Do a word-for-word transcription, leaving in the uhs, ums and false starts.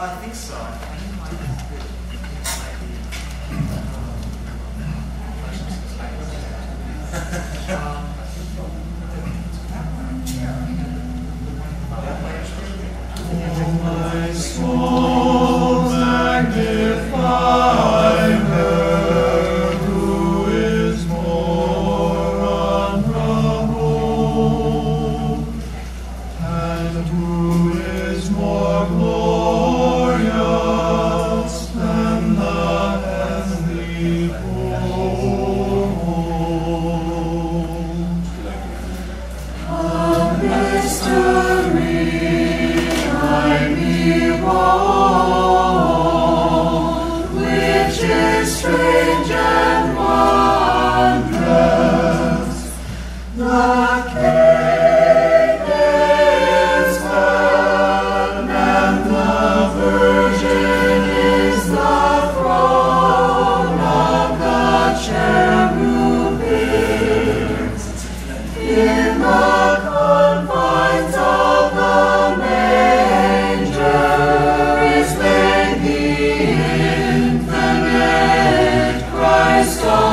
I think so. I think it might be good. My soul magnify her who is more honorable, and who is more glorious than the heavenly host. A mystery I behold, which is strange and wondrous. The King is heaven, and the Virgin is the throne of the cherubims. In the confines of the manger is laid the infinite Christ.